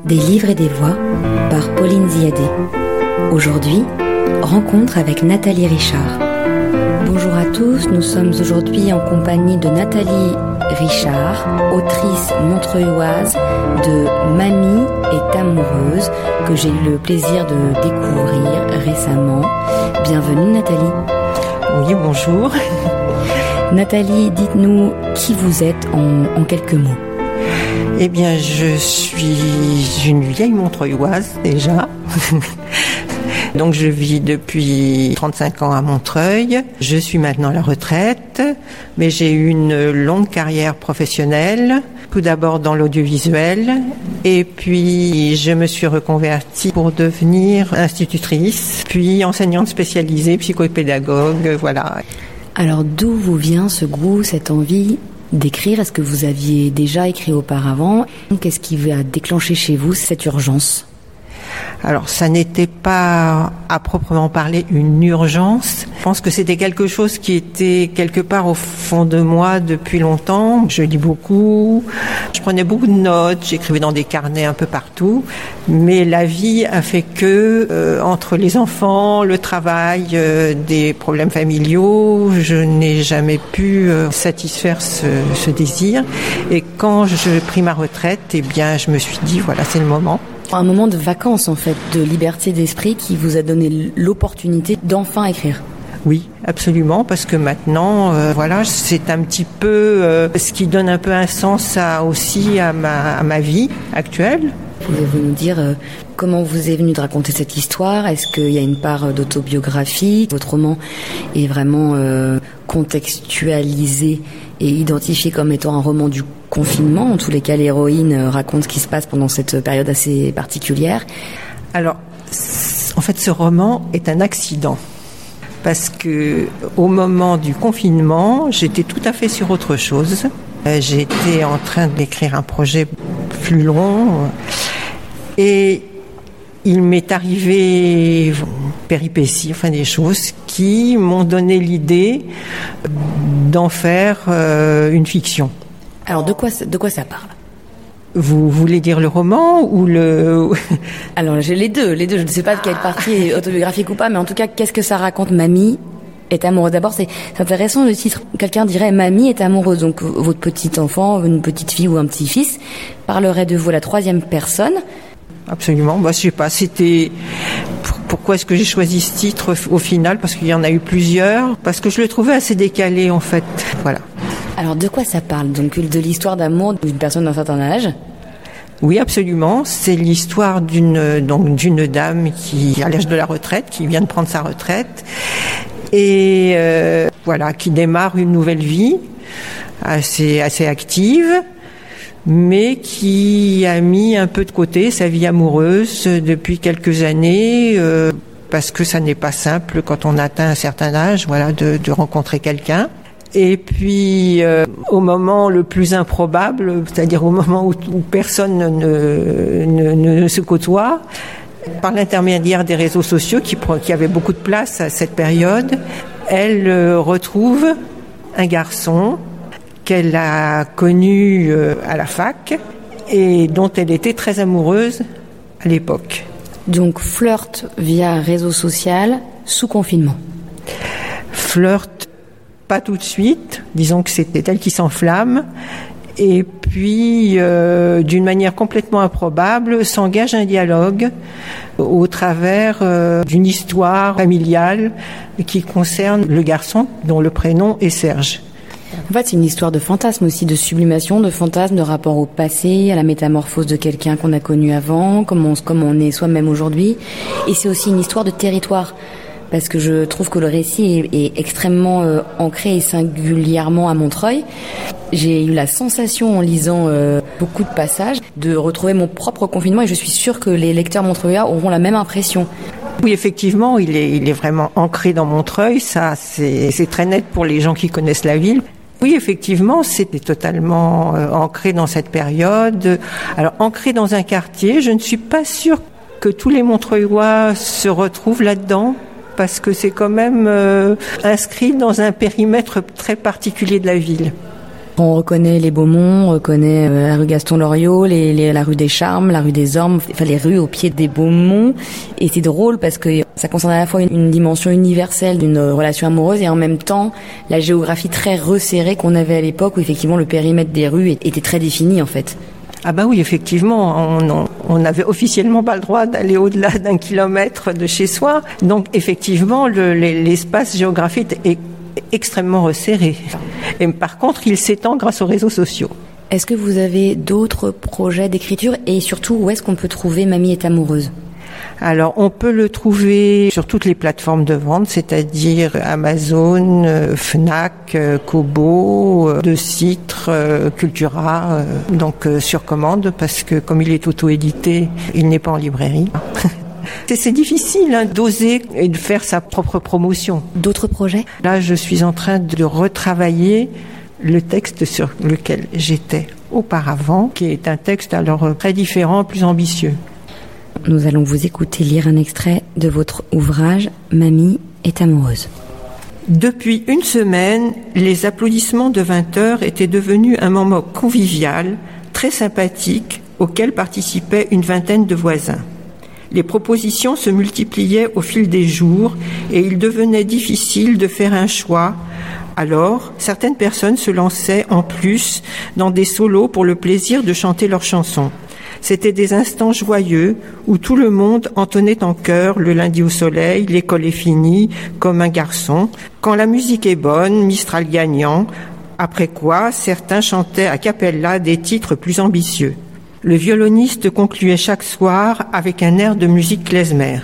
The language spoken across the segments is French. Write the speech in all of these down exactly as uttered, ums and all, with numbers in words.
Des livres et des voix par Pauline Ziadé. Aujourd'hui, rencontre avec Nathalie Richard. Bonjour à tous, nous sommes aujourd'hui en compagnie de Nathalie Richard, autrice montreuilloise de Mamie est amoureuse, que j'ai eu le plaisir de découvrir récemment. Bienvenue Nathalie. Oui, bonjour. Nathalie, dites-nous qui vous êtes en, en quelques mots. Eh bien, je suis une vieille montreuilloise déjà. Donc, je vis depuis trente-cinq ans à Montreuil. Je suis maintenant à la retraite, mais j'ai eu une longue carrière professionnelle. Tout d'abord dans l'audiovisuel, et puis je me suis reconvertie pour devenir institutrice, puis enseignante spécialisée, psychopédagogue, voilà. Alors, d'où vous vient ce goût, cette envie d'écrire? Est-ce que vous aviez déjà écrit auparavant? Qu'est-ce qui a déclenché chez vous cette urgence? Alors, ça n'était pas à proprement parler une urgence. Je pense que c'était quelque chose qui était quelque part au fond de moi depuis longtemps. Je lis beaucoup, je prenais beaucoup de notes, j'écrivais dans des carnets un peu partout. Mais la vie a fait que, euh, entre les enfants, le travail, euh, des problèmes familiaux, je n'ai jamais pu euh, satisfaire ce, ce désir. Et quand j'ai pris ma retraite, eh bien, je me suis dit, voilà, c'est le moment. Un moment de vacances, en fait, de liberté d'esprit qui vous a donné l'opportunité d'enfin écrire. Oui, absolument, parce que maintenant, euh, voilà, c'est un petit peu euh, ce qui donne un peu un sens à, aussi à ma, à ma vie actuelle. Pouvez-vous nous dire euh, comment vous est venu de raconter cette histoire? Est-ce qu'il y a une part d'autobiographie? Votre roman est vraiment euh, contextualisé et identifié comme étant un roman du confinement. En tous les cas, l'héroïne euh, raconte ce qui se passe pendant cette période assez particulière. Alors, en fait, ce roman est un accident. Parce que au moment du confinement, j'étais tout à fait sur autre chose. Euh, j'étais en train d'écrire un projet plus long. Et il m'est arrivé péripéties, enfin des choses qui m'ont donné l'idée d'en faire euh, une fiction. Alors de quoi, de quoi ça parle? Vous voulez dire le roman ou le... Alors j'ai les deux, les deux. Je ne sais pas de quelle partie est autobiographique ou pas, mais en tout cas, qu'est-ce que ça raconte? Mamie est amoureuse. D'abord, c'est, c'est intéressant le titre. Quelqu'un dirait Mamie est amoureuse. Donc votre petit enfant, une petite fille ou un petit-fils parlerait de vous à la troisième personne. Absolument. Bah, je sais pas. C'était pourquoi est-ce que j'ai choisi ce titre au final? Parce qu'il y en a eu plusieurs. Parce que je le trouvais assez décalé en fait. Voilà. Alors de quoi ça parle? Donc de l'histoire d'amour d'une personne d'un certain âge? Oui, absolument. C'est l'histoire d'une donc d'une dame qui à l'âge de la retraite, qui vient de prendre sa retraite et euh, voilà, qui démarre une nouvelle vie assez assez active, mais qui a mis un peu de côté sa vie amoureuse depuis quelques années. Euh, parce que ça n'est pas simple quand on atteint un certain âge, voilà, de, de rencontrer quelqu'un. Et puis, euh, au moment le plus improbable, c'est-à-dire au moment où, où personne ne, ne, ne se côtoie, par l'intermédiaire des réseaux sociaux qui, qui avaient beaucoup de place à cette période, elle euh, retrouve un garçon qu'elle a connu euh, à la fac et dont elle était très amoureuse à l'époque. Donc, flirt via réseau social sous confinement. Flirt pas tout de suite, disons que c'était elle qui s'enflamme, et puis euh, d'une manière complètement improbable s'engage un dialogue au travers euh, d'une histoire familiale qui concerne le garçon dont le prénom est Serge. En fait, c'est une histoire de fantasme aussi, de sublimation, de fantasme, de rapport au passé, à la métamorphose de quelqu'un qu'on a connu avant, comme on, comme on est soi-même aujourd'hui, et c'est aussi une histoire de territoire. Parce que je trouve que le récit est, est extrêmement euh, ancré et singulièrement à Montreuil. J'ai eu la sensation en lisant euh, beaucoup de passages de retrouver mon propre confinement et je suis sûre que les lecteurs montreuillois auront la même impression. Oui, effectivement, il est, il est vraiment ancré dans Montreuil. Ça, c'est, c'est très net pour les gens qui connaissent la ville. Oui, effectivement, c'était totalement euh, ancré dans cette période. Alors, ancré dans un quartier, je ne suis pas sûre que tous les Montreuillois se retrouvent là-dedans. Parce que c'est quand même euh, inscrit dans un périmètre très particulier de la ville. On reconnaît les Beaumont, on reconnaît la rue Gaston-Loriot, les, les, la rue des Charmes, la rue des Ormes, enfin les rues au pied des Beaumont. Et c'est drôle parce que ça concerne à la fois une, une dimension universelle d'une relation amoureuse et en même temps la géographie très resserrée qu'on avait à l'époque où effectivement le périmètre des rues était très défini en fait. Ah bah oui, effectivement, on n'avait officiellement pas le droit d'aller au-delà d'un kilomètre de chez soi. Donc effectivement, le, l'espace géographique est extrêmement resserré. Et par contre, il s'étend grâce aux réseaux sociaux. Est-ce que vous avez d'autres projets d'écriture et surtout où est-ce qu'on peut trouver Mamie est amoureuse ? Alors, on peut le trouver sur toutes les plateformes de vente, c'est-à-dire Amazon, Fnac, Kobo, De Citre, Cultura, donc sur commande, parce que comme il est auto-édité, il n'est pas en librairie. C'est difficile hein, d'oser et de faire sa propre promotion. D'autres projets ? Là, je suis en train de retravailler le texte sur lequel j'étais auparavant, qui est un texte alors très différent, plus ambitieux. Nous allons vous écouter lire un extrait de votre ouvrage « Mamie est amoureuse ». Depuis une semaine, les applaudissements de vingt heures étaient devenus un moment convivial, très sympathique, auquel participaient une vingtaine de voisins. Les propositions se multipliaient au fil des jours et il devenait difficile de faire un choix. Alors, certaines personnes se lançaient en plus dans des solos pour le plaisir de chanter leurs chansons. C'était des instants joyeux où tout le monde entonnait en chœur le lundi au soleil, l'école est finie, comme un garçon. Quand la musique est bonne, Mistral gagnant, après quoi certains chantaient a cappella des titres plus ambitieux. Le violoniste concluait chaque soir avec un air de musique klezmer.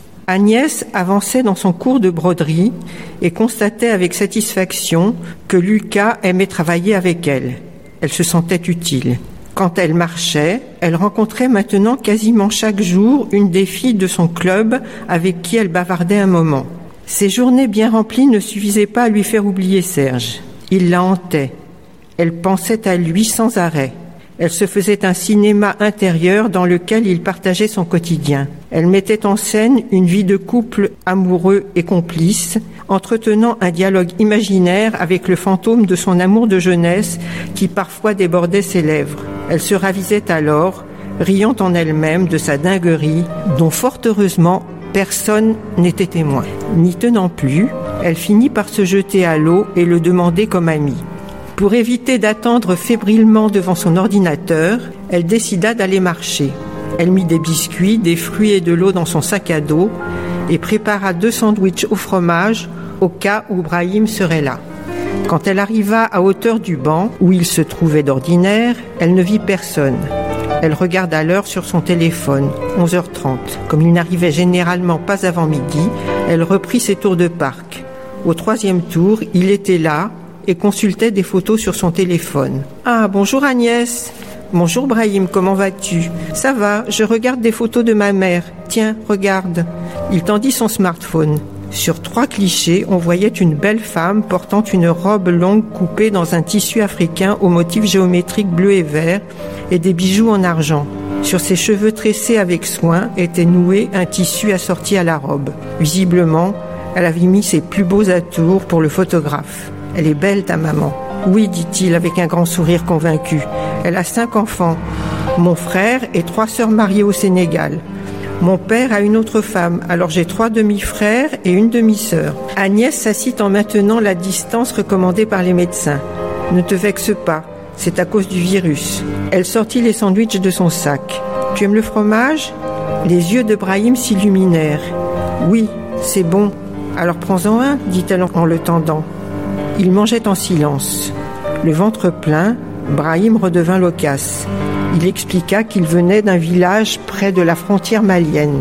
Agnès avançait dans son cours de broderie et constatait avec satisfaction que Lucas aimait travailler avec elle. Elle se sentait utile. Quand elle marchait, elle rencontrait maintenant quasiment chaque jour une des filles de son club avec qui elle bavardait un moment. Ces journées bien remplies ne suffisaient pas à lui faire oublier Serge. Il la hantait. Elle pensait à lui sans arrêt. Elle se faisait un cinéma intérieur dans lequel il partageait son quotidien. Elle mettait en scène une vie de couple amoureux et complice, entretenant un dialogue imaginaire avec le fantôme de son amour de jeunesse qui parfois débordait ses lèvres. Elle se ravisait alors, riant en elle-même de sa dinguerie, dont fort heureusement personne n'était témoin. N'y tenant plus, elle finit par se jeter à l'eau et le demander comme ami. Pour éviter d'attendre fébrilement devant son ordinateur, elle décida d'aller marcher. Elle mit des biscuits, des fruits et de l'eau dans son sac à dos et prépara deux sandwichs au fromage au cas où Brahim serait là. Quand elle arriva à hauteur du banc où il se trouvait d'ordinaire, elle ne vit personne. Elle regarda l'heure sur son téléphone, onze heures trente. Comme il n'arrivait généralement pas avant midi, elle reprit ses tours de parc. Au troisième tour, il était là et consultait des photos sur son téléphone. « Ah, bonjour Agnès !»« Bonjour Brahim, comment vas-tu ?»« Ça va, je regarde des photos de ma mère. Tiens, regarde. » Il tendit son smartphone. Sur trois clichés, on voyait une belle femme portant une robe longue coupée dans un tissu africain au motif géométrique bleu et vert et des bijoux en argent. Sur ses cheveux tressés avec soin était noué un tissu assorti à la robe. Visiblement, elle avait mis ses plus beaux atours pour le photographe. « Elle est belle, ta maman. »« Oui, dit-il avec un grand sourire convaincu. Elle a cinq enfants. Mon frère et trois sœurs mariées au Sénégal. Mon père a une autre femme, alors j'ai trois demi-frères et une demi-sœur. » Agnès s'assit en maintenant la distance recommandée par les médecins. « Ne te vexe pas, c'est à cause du virus. » Elle sortit les sandwichs de son sac. « Tu aimes le fromage ?» Les yeux de Brahim s'illuminèrent. « Oui, c'est bon. Alors prends-en un, dit-elle en le tendant. Il mangeait en silence. Le ventre plein, Brahim redevint loquace. Il expliqua qu'il venait d'un village près de la frontière malienne.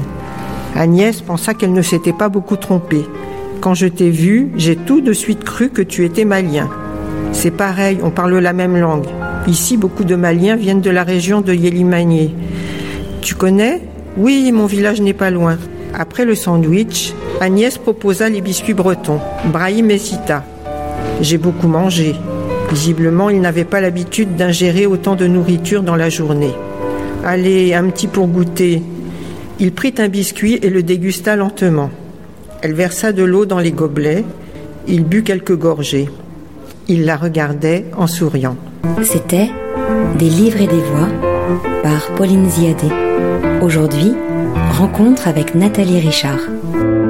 Agnès pensa qu'elle ne s'était pas beaucoup trompée. « Quand je t'ai vu, j'ai tout de suite cru que tu étais malien. C'est pareil, on parle la même langue. Ici, beaucoup de Maliens viennent de la région de Yélimanié. Tu connais ? Oui, mon village n'est pas loin. » Après le sandwich, Agnès proposa les biscuits bretons. Brahim hésita. « J'ai beaucoup mangé. » Visiblement, il n'avait pas l'habitude d'ingérer autant de nourriture dans la journée. « Allez, un petit pour goûter. » Il prit un biscuit et le dégusta lentement. Elle versa de l'eau dans les gobelets. Il but quelques gorgées. il la regardait en souriant. C'était Des livres et des voix par Pauline Ziadé. Aujourd'hui, rencontre avec Nathalie Richard.